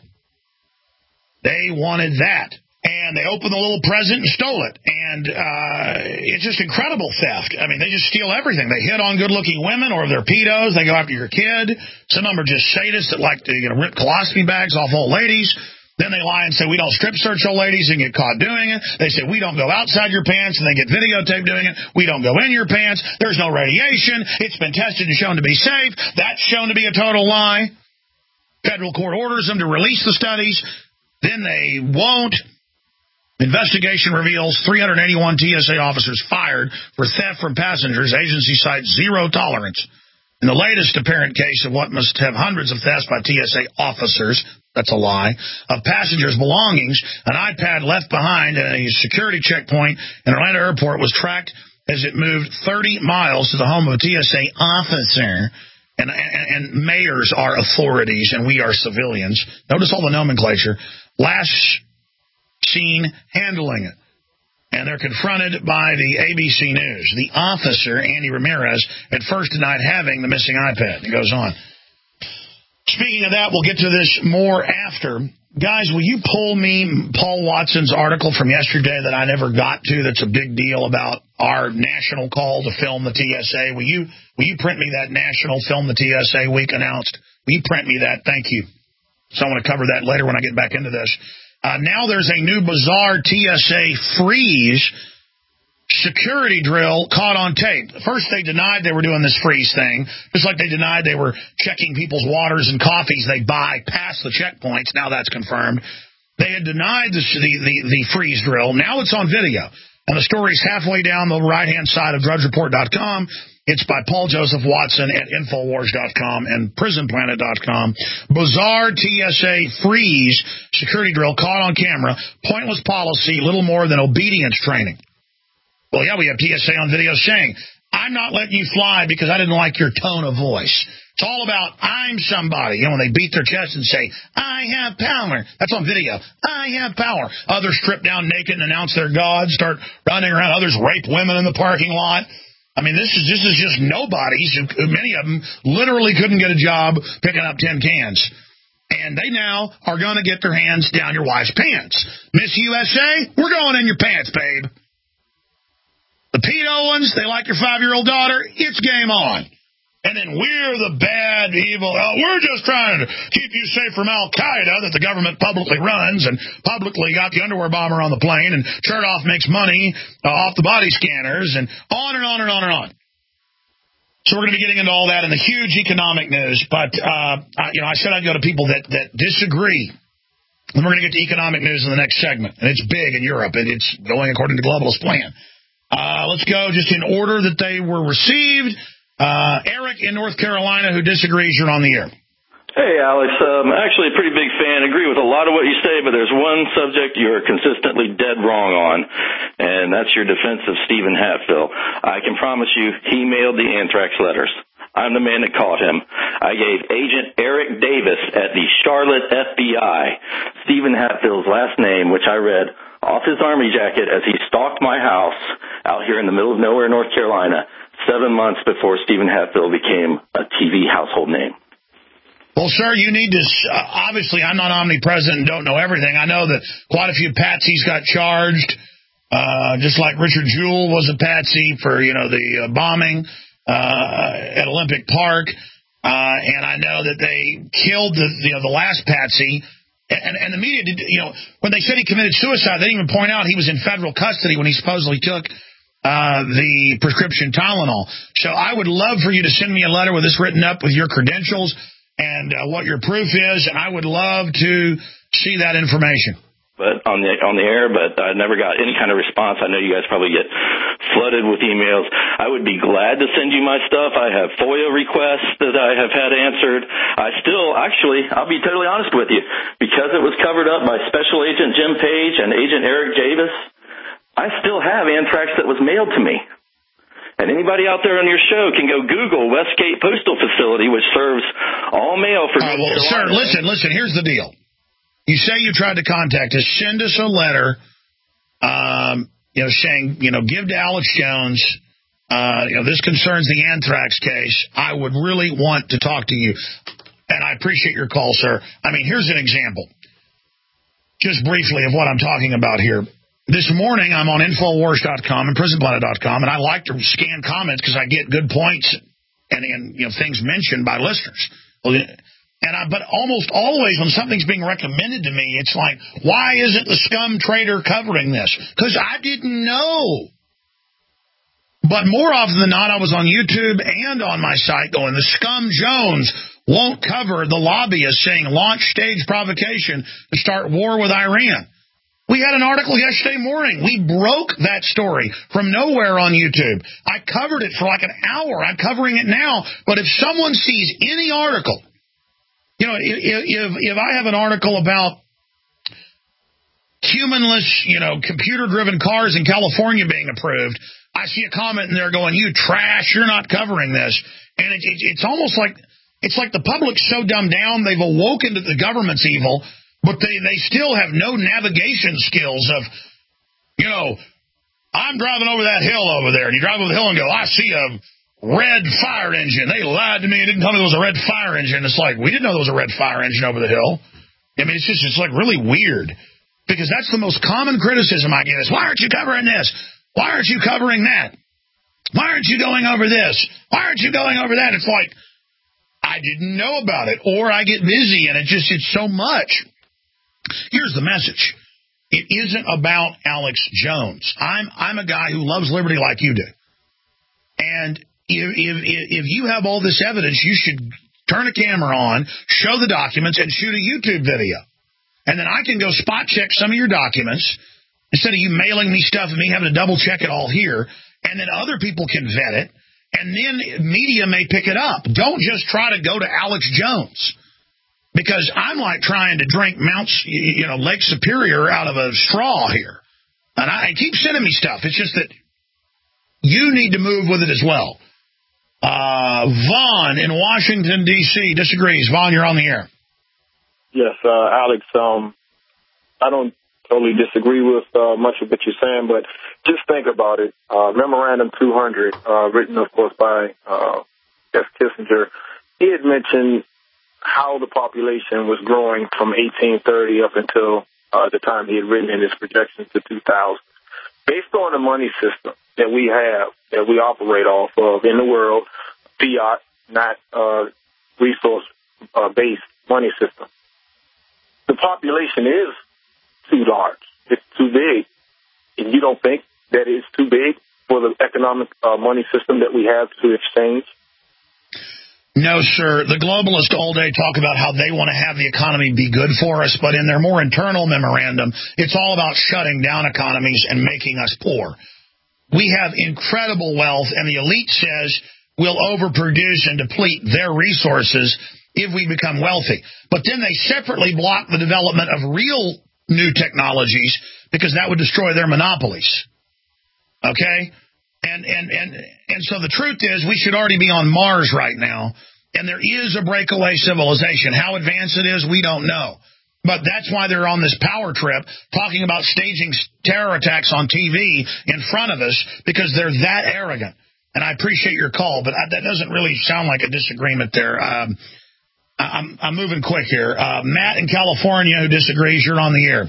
They wanted that. And they opened the little present and stole it. And uh, it's just incredible theft. I mean, they just steal everything. They hit on good-looking women, or if they're pedos, they go after your kid. Some of them are just sadists that like to you know, rip colostomy bags off old ladies. Then they lie and say, we don't strip search old ladies and get caught doing it. They say, we don't go outside your pants, and they get videotaped doing it. We don't go in your pants. There's no radiation. It's been tested and shown to be safe. That's shown to be a total lie. Federal court orders them to release the studies. Then they won't. Investigation reveals three hundred eighty-one T S A officers fired for theft from passengers. Agency cites zero tolerance. In the latest apparent case of what must have hundreds of thefts by T S A officers, that's a lie, of passengers' belongings, an iPad left behind at a security checkpoint in Orlando Airport was tracked as it moved thirty miles to the home of a T S A officer. And, and, and mayors are authorities, and we are civilians. Notice all the nomenclature. Last seen handling it. And they're confronted by the A B C News. The officer, Andy Ramirez, at first denied having the missing iPad. It goes on. Speaking of that, we'll get to this more after. Guys, will you pull me Paul Watson's article from yesterday that I never got to that's a big deal about our national call to film the T S A? Will you will you print me that national Film the T S A week announced? Will you print me that? Thank you. So I want to cover that later when I get back into this. Uh, now there's a new bizarre T S A freeze security drill caught on tape. First, they denied they were doing this freeze thing, just like they denied they were checking people's waters and coffees they buy past the checkpoints. Now that's confirmed. They had denied the, the, the, the freeze drill. Now it's on video. And the story's halfway down the right-hand side of drudge report dot com. It's by Paul Joseph Watson at infowars dot com and prison planet dot com. Bizarre T S A freeze security drill caught on camera. Pointless policy, little more than obedience training. Well, yeah, we have T S A on video saying, I'm not letting you fly because I didn't like your tone of voice. It's all about I'm somebody. You know, when they beat their chest and say, I have power. That's on video. I have power. Others strip down naked and announce their gods, start running around. Others rape women in the parking lot. I mean, this is this is just nobodies. Many of them literally couldn't get a job picking up tin cans. And they now are going to get their hands down your wife's pants. Miss U S A, we're going in your pants, babe. The pedo ones, they like your five-year-old daughter, it's game on. And then we're the bad, evil, oh, we're just trying to keep you safe from Al-Qaeda that the government publicly runs and publicly got the underwear bomber on the plane and Chertoff makes money uh, off the body scanners and on and on and on and on. So we're going to be getting into all that in the huge economic news. But, uh, I, you know, I said I'd go to people that, that disagree. And we're going to get to economic news in the next segment. And it's big in Europe, and it's going according to Globalist plan. Uh, let's go just in order that they were received. Uh, Eric in North Carolina who disagrees. You're on the air. Hey, Alex. Um, actually a pretty big fan. Agree with a lot of what you say, but there's one subject you're consistently dead wrong on, and that's your defense of Stephen Hatfield. I can promise you he mailed the anthrax letters. I'm the man that caught him. I gave Agent Eric Davis at the Charlotte F B I Stephen Hatfield's last name, which I read off his army jacket as he stalked my house out here in the middle of nowhere, North Carolina, seven months before Stephen Hatfield became a T V household name. Well, sir, you need to, uh, obviously, I'm not omnipresent and don't know everything. I know that quite a few patsies got charged, uh, just like Richard Jewell was a patsy for, you know, the uh, bombing uh, at Olympic Park. Uh, and I know that they killed the, you know, the last patsy. And, and the media did, you know, when they said he committed suicide, they didn't even point out he was in federal custody when he supposedly took uh, the prescription Tylenol. So I would love for you to send me a letter with this written up with your credentials and uh, what your proof is, and I would love to see that information. But on the on the air, but I never got any kind of response. I know you guys probably get flooded with emails. I would be glad to send you my stuff. I have FOIA requests that I have had answered. I still, actually, I'll be totally honest with you, because it was covered up by Special Agent Jim Page and Agent Eric Davis, I still have anthrax that was mailed to me. And anybody out there on your show can go Google Westgate Postal Facility, which serves all mail for... Uh, well, sir, listen, listen, here's the deal. You say you tried to contact us. Send us a letter, um, you know, saying, you know, give to Alex Jones, uh, you know, this concerns the anthrax case. I would really want to talk to you. And I appreciate your call, sir. I mean, here's an example, just briefly, of what I'm talking about here. This morning, I'm on infowars dot com and prison planet dot com, and I like to scan comments because I get good points and, and you know things mentioned by listeners. And I, but almost always when something's being recommended to me, it's like, why isn't the scum trader covering this? Because I didn't know. But more often than not, I was on YouTube and on my site going, the scum Jones won't cover the lobbyists saying launch stage provocation to start war with Iran. We had an article yesterday morning. We broke that story from nowhere on YouTube. I covered it for like an hour. I'm covering it now. But if someone sees any article, you know, if, if, if I have an article about humanless, you know, computer-driven cars in California being approved, I see a comment in there going, you trash, you're not covering this. And it, it, it's almost like it's like the public's so dumbed down, they've awoken to the government's evil. But they, they still have no navigation skills of, you know, I'm driving over that hill over there. And you drive over the hill and go, I see a red fire engine. They lied to me and didn't tell me there was a red fire engine. It's like, we didn't know there was a red fire engine over the hill. I mean, it's just, it's like really weird. Because that's the most common criticism I get is, why aren't you covering this? Why aren't you covering that? Why aren't you going over this? Why aren't you going over that? It's like, I didn't know about it, or I get busy, and it just, it's so much. Here's the message. It isn't about Alex Jones. I'm I'm a guy who loves liberty like you do. And if, if, if you have all this evidence, you should turn a camera on, show the documents, and shoot a YouTube video. And then I can go spot check some of your documents instead of you mailing me stuff and me having to double check it all here. And then other people can vet it. And then media may pick it up. Don't just try to go to Alex Jones. Because I'm like trying to drink Mount, you know, Lake Superior out of a straw here. And I keep sending me stuff. It's just that you need to move with it as well. Uh, Vaughn in Washington, D C disagrees. Vaughn, you're on the air. Yes, uh, Alex, um, I don't totally disagree with uh, much of what you're saying, but just think about it. Uh, Memorandum two hundred, uh, written, of course, by uh, F. Kissinger, he had mentioned how the population was growing from eighteen thirty up until uh, the time he had written in his projections to two thousand. Based on the money system that we have, that we operate off of in the world, fiat, not uh, resource-based uh, money system, the population is too large. It's too big. And you don't think that it's too big for the economic uh, money system that we have to exchange? No, sir. The globalists all day talk about how they want to have the economy be good for us, but in their more internal memorandum, it's all about shutting down economies and making us poor. We have incredible wealth, and the elite says we'll overproduce and deplete their resources if we become wealthy. But then they separately block the development of real new technologies because that would destroy their monopolies. Okay? And and and and so the truth is we should already be on Mars right now, and there is a breakaway civilization. How advanced it is, we don't know. But that's why they're on this power trip talking about staging terror attacks on T V in front of us, because they're that arrogant. And I appreciate your call, but I, that doesn't really sound like a disagreement there. Um, I'm, I'm moving quick here. Uh, Matt in California who disagrees, you're on the air.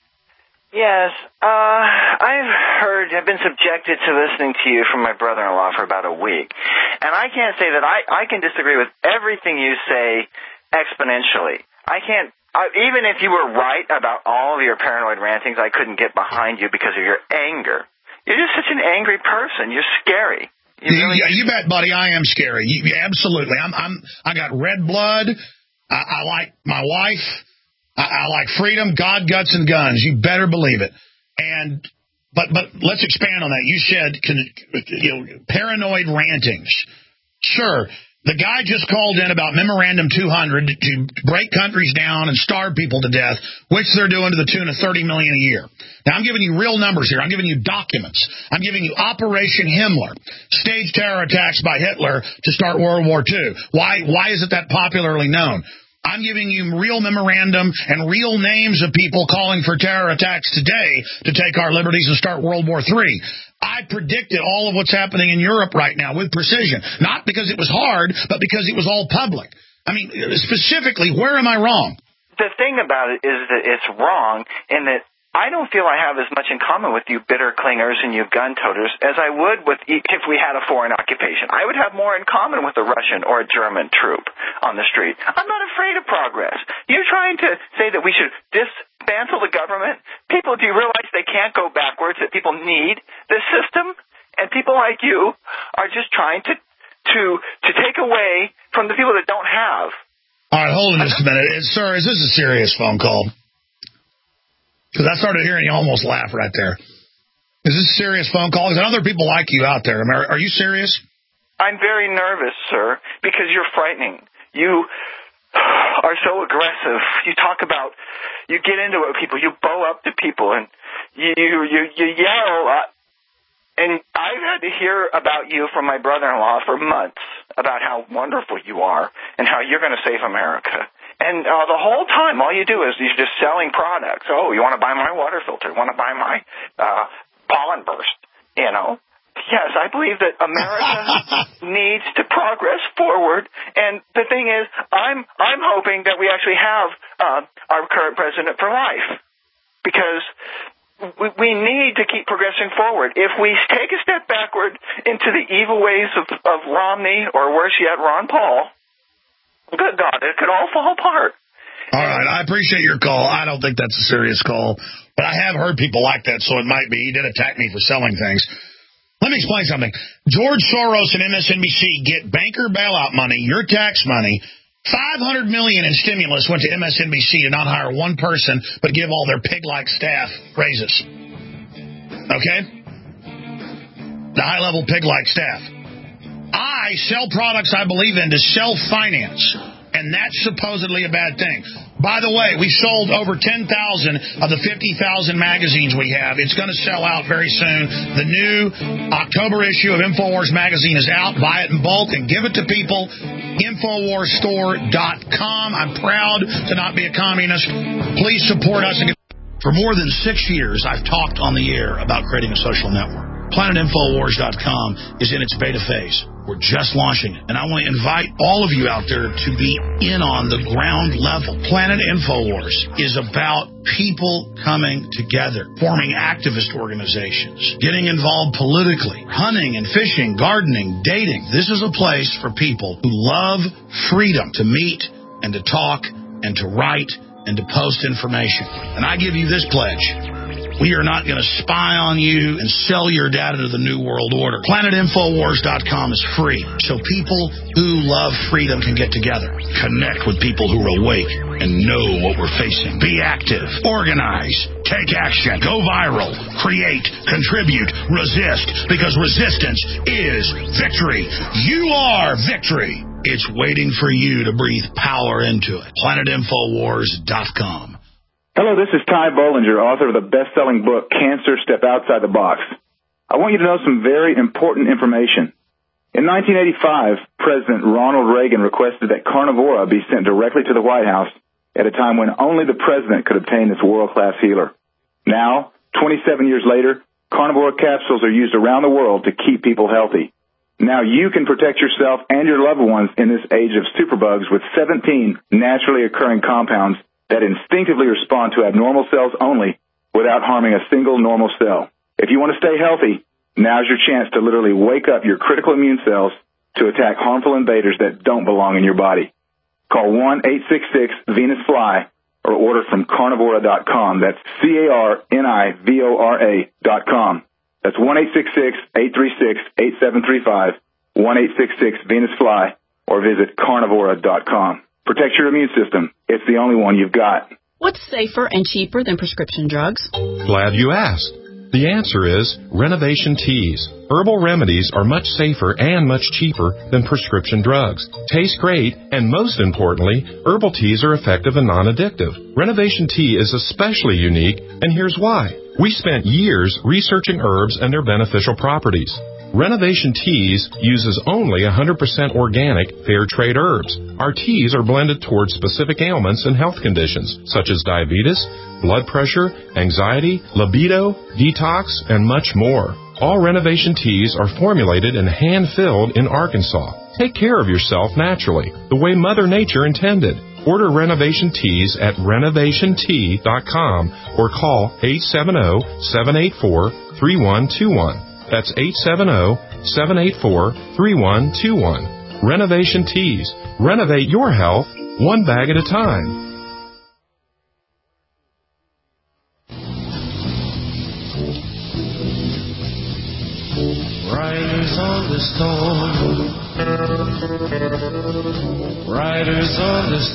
Yes, uh, I've heard, I've been subjected to listening to you from my brother-in-law for about a week. And I can't say that I, I can disagree with everything you say exponentially. I can't, I, even if you were right about all of your paranoid rantings, I couldn't get behind you because of your anger. You're just such an angry person. You're scary. You, really yeah, you bet, buddy. I am scary. You, absolutely. I'm, I'm, I got red blood. I, I like my wife. I, I like freedom, God, guts, and guns. You better believe it. And but but let's expand on that. You said you know, paranoid rantings. Sure, the guy just called in about Memorandum two hundred to break countries down and starve people to death, which they're doing to the tune of thirty million dollars a year. Now, I'm giving you real numbers here. I'm giving you documents. I'm giving you Operation Himmler, staged terror attacks by Hitler to start World War Two. Why why is it that popularly known? I'm giving you real memorandum and real names of people calling for terror attacks today to take our liberties and start World War Three. I predicted all of what's happening in Europe right now with precision, not because it was hard, but because it was all public. I mean, specifically, where am I wrong? The thing about it is that it's wrong in that I don't feel I have as much in common with you bitter clingers and you gun toters as I would with if we had a foreign occupation. I would have more in common with a Russian or a German troop on the street. I'm not afraid of progress. You're trying to say that we should dismantle the government? People, do you realize they can't go backwards, that people need this system? And people like you are just trying to to to take away from the people that don't have. All right, hold on just a minute. Sir, is this a serious phone call? Because I started hearing you almost laugh right there. Is this a serious phone call? Because I know there are people like you out there. I mean, are, are you serious? I'm very nervous, sir, because you're frightening. You are so aggressive. You talk about, you get into it with people, you bow up to people, and you you, you yell. Uh, and I've had to hear about you from my brother-in-law for months, about how wonderful you are and how you're going to save America. And uh, the whole time, all you do is you're just selling products. Oh, you want to buy my water filter? You want to buy my uh, pollen burst? You know, yes, I believe that America needs to progress forward. And the thing is, I'm I'm hoping that we actually have uh, our current president for life, because we, we need to keep progressing forward. If we take a step backward into the evil ways of, of Romney, or worse yet, Ron Paul, good God, it could all fall apart. All right, I appreciate your call. I don't think that's a serious call, but I have heard people like that, so it might be. He did attack me for selling things. Let me explain something. George Soros and M S N B C get banker bailout money, your tax money. five hundred million dollars in stimulus went to M S N B C to not hire one person, but give all their pig-like staff raises. Okay? The high-level pig-like staff. I sell products I believe in to self-finance. And that's supposedly a bad thing. By the way, we sold over ten thousand of the fifty thousand magazines we have. It's going to sell out very soon. The new October issue of InfoWars magazine is out. Buy it in bulk and give it to people. Infowars store dot com. I'm proud to not be a communist. Please support us. For more than six years, I've talked on the air about creating a social network. Planet Infowars dot com is in its beta phase. We're just launching it. And I want to invite all of you out there to be in on the ground level. Planet InfoWars is about people coming together, forming activist organizations, getting involved politically, hunting and fishing, gardening, dating. This is a place for people who love freedom to meet and to talk and to write and to post information. And I give you this pledge. We are not going to spy on you and sell your data to the New World Order. Planet Infowars dot com is free, so people who love freedom can get together, connect with people who are awake and know what we're facing. Be active, organize, take action, go viral, create, contribute, resist, because resistance is victory. You are victory. It's waiting for you to breathe power into it. Planet Infowars dot com. Hello, this is Ty Bollinger, author of the best-selling book, Cancer, Step Outside the Box. I want you to know some very important information. In nineteen eighty-five, President Ronald Reagan requested that Carnivora be sent directly to the White House at a time when only the president could obtain this world-class healer. Now, twenty-seven years later, Carnivora capsules are used around the world to keep people healthy. Now you can protect yourself and your loved ones in this age of superbugs with seventeen naturally occurring compounds that instinctively respond to abnormal cells only without harming a single normal cell. If you want to stay healthy, now's your chance to literally wake up your critical immune cells to attack harmful invaders that don't belong in your body. Call one eight six six Venus Fly or order from carnivora dot com. That's C A R N I V O R A dot com. That's one eight six six, eight three six, eight seven three five, one eight six six Venus Fly, or visit carnivora dot com. Protect your immune system. It's the only one you've got. What's safer and cheaper than prescription drugs? Glad you asked. The answer is Renovation Teas. Herbal remedies are much safer and much cheaper than prescription drugs. Taste great, and most importantly, herbal teas are effective and non-addictive. Renovation Tea is especially unique, and here's why. We spent years researching herbs and their beneficial properties. Renovation Teas uses only one hundred percent organic, fair trade herbs. Our teas are blended towards specific ailments and health conditions, such as diabetes, blood pressure, anxiety, libido, detox, and much more. All Renovation Teas are formulated and hand-filled in Arkansas. Take care of yourself naturally, the way Mother Nature intended. Order Renovation Teas at renovation tea dot com or call eight seven zero, seven eight four, three one two one. That's eight seven zero, seven eight four, three one two one. Renovation Teas. Renovate your health one bag at a time. Riders on the storm. Riders on the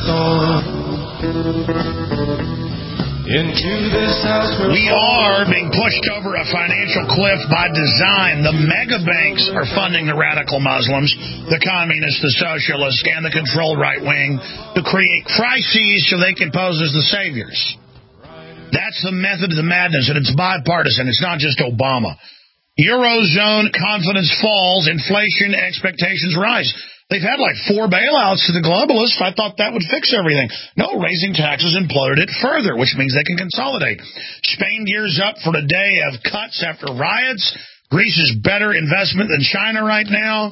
storm. Into this house we are being pushed over a financial cliff by design. The mega banks are funding the radical Muslims, the communists, the socialists, and the controlled right wing to create crises so they can pose as the saviors. That's the method of the madness, and it's bipartisan. It's not just Obama. Eurozone confidence falls, inflation expectations rise. They've had like four bailouts to the globalists. I thought that would fix everything. No, raising taxes imploded it further, which means they can consolidate. Spain gears up for a day of cuts after riots. Greece is better investment than China right now.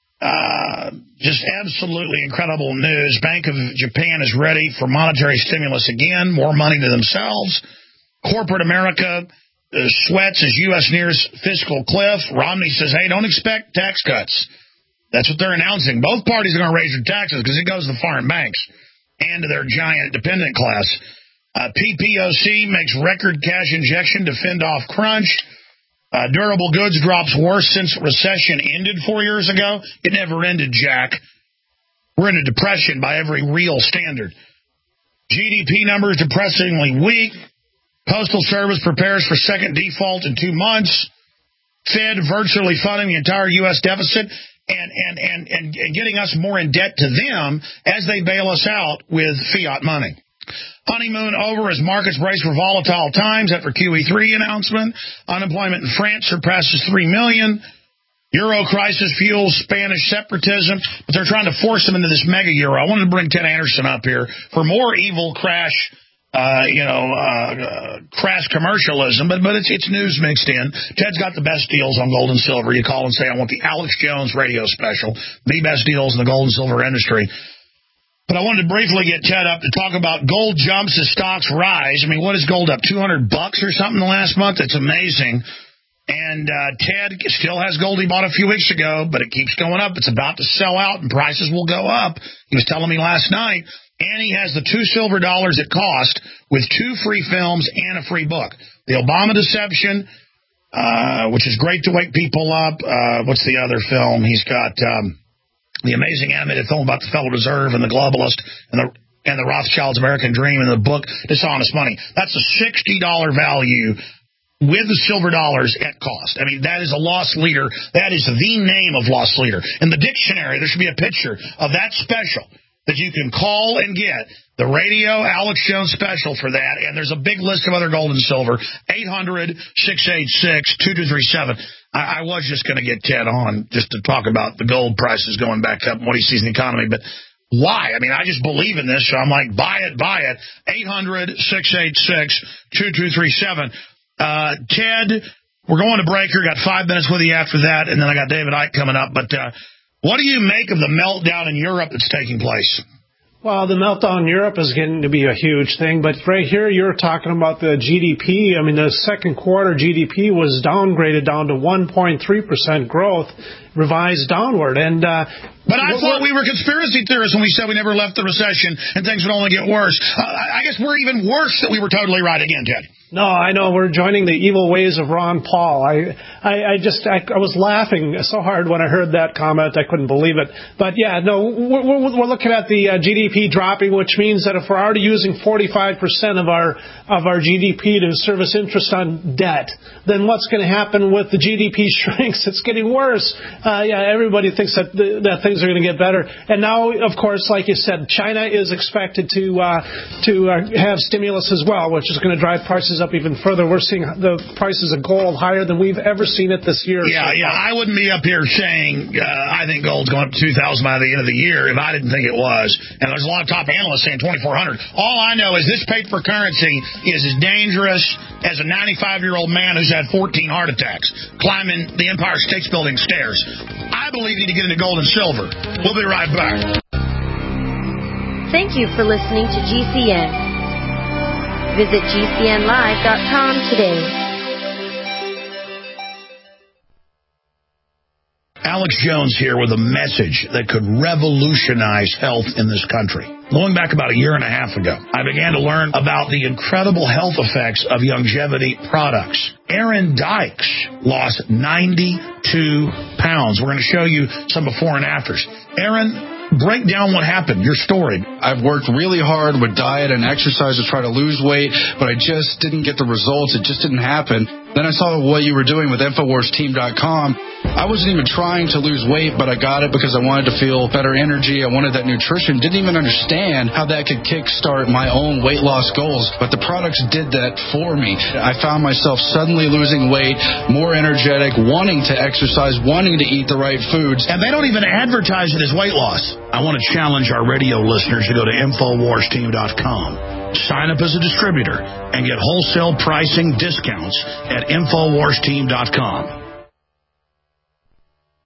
Uh, just absolutely incredible news. Bank of Japan is ready for monetary stimulus again, more money to themselves. Corporate America uh, sweats as U S nears fiscal cliff. Romney says, hey, don't expect tax cuts. That's what they're announcing. Both parties are going to raise their taxes because it goes to the foreign banks and to their giant dependent class. Uh, P P O C makes record cash injection to fend off crunch. Uh, durable goods drops worse since recession ended four years ago. It never ended, Jack. We're in a depression by every real standard. G D P numbers depressingly weak. Postal Service prepares for second default in two months. Fed virtually funding the entire U S deficit and, and, and, and, and getting us more in debt to them as they bail us out with fiat money. Honeymoon over as markets brace for volatile times after Q E three announcement. Unemployment in France surpasses three million. Euro crisis fuels Spanish separatism, but they're trying to force them into this mega euro. I wanted to bring Ted Anderson up here for more evil crash, uh, you know, uh, uh, crash commercialism, but but it's it's news mixed in. Ted's got the best deals on gold and silver. You call and say, I want the Alex Jones radio special, the best deals in the gold and silver industry. But I wanted to briefly get Ted up to talk about gold jumps as stocks rise. I mean, what is gold up, two hundred bucks or something the last month? It's amazing. And uh, Ted still has gold he bought a few weeks ago, but it keeps going up. It's about to sell out, and prices will go up. He was telling me last night. And he has the two silver dollars it cost with two free films and a free book. The Obama Deception, uh, which is great to wake people up. Uh, what's the other film? He's got... Um, The amazing animated film about the Federal Reserve and the globalist and the and the Rothschilds' American Dream and the book Dishonest Money. That's a sixty dollars value with the silver dollars at cost. I mean, that is a loss leader. That is the name of loss leader. In the dictionary, there should be a picture of that special that you can call and get. The radio Alex Jones special for that. And there's a big list of other gold and silver. eight hundred, six eight six, two two three seven. I, I was just going to get Ted on just to talk about the gold prices going back up and what he sees in the economy. But why? I mean, I just believe in this. So I'm like, buy it, buy it. eight hundred, six eight six, two two three seven. Uh, Ted, we're going to break here. Got five minutes with you after that. And then I got David Icke coming up. But uh, what do you make of the meltdown in Europe that's taking place? Well, the meltdown in Europe is getting to be a huge thing, but right here you're talking about the G D P. I mean, the second quarter G D P was downgraded down to one point three percent growth, revised downward. And uh, But I thought we were conspiracy theorists when we said we never left the recession and things would only get worse. Uh, I guess we're even worse that we were totally right again, Ted. No, I know. We're joining the evil ways of Ron Paul. I I, I just, I, I was laughing so hard when I heard that comment. I couldn't believe it. But, yeah, no, we're, we're looking at the uh, G D P dropping, which means that if we're already using forty-five percent of our of our G D P to service interest on debt, then what's going to happen with the G D P shrinks? It's getting worse. Uh, yeah, everybody thinks that the, that things are going to get better. And now, of course, like you said, China is expected to, uh, to uh, have stimulus as well, which is going to drive prices up even further. We're seeing the prices of gold higher than we've ever seen it this year. Yeah, so yeah. I wouldn't be up here saying uh, I think gold's going up to two thousand by the end of the year if I didn't think it was. And there's a lot of top analysts saying twenty-four hundred. All I know is this paper currency is as dangerous as a ninety-five-year-old man who's had fourteen heart attacks climbing the Empire State Building stairs. I believe you need to get into gold and silver. We'll be right back. Thank you for listening to G C N. Visit G C N live dot com today. Alex Jones here with a message that could revolutionize health in this country. Going back about a year and a half ago, I began to learn about the incredible health effects of longevity products. Aaron Dykes lost ninety-two pounds. We're going to show you some before and afters. Aaron, break down what happened, your story. I've worked really hard with diet and exercise to try to lose weight, but I just didn't get the results. It just didn't happen. Then I saw what you were doing with Infowars Team dot com. I wasn't even trying to lose weight, but I got it because I wanted to feel better energy. I wanted that nutrition. Didn't even understand how that could kickstart my own weight loss goals, but the products did that for me. I found myself suddenly losing weight, more energetic, wanting to exercise, wanting to eat the right foods. And they don't even advertise it as weight loss. I want to challenge our radio listeners to go to Infowars Team dot com. Sign up as a distributor and get wholesale pricing discounts at Infowars Team dot com.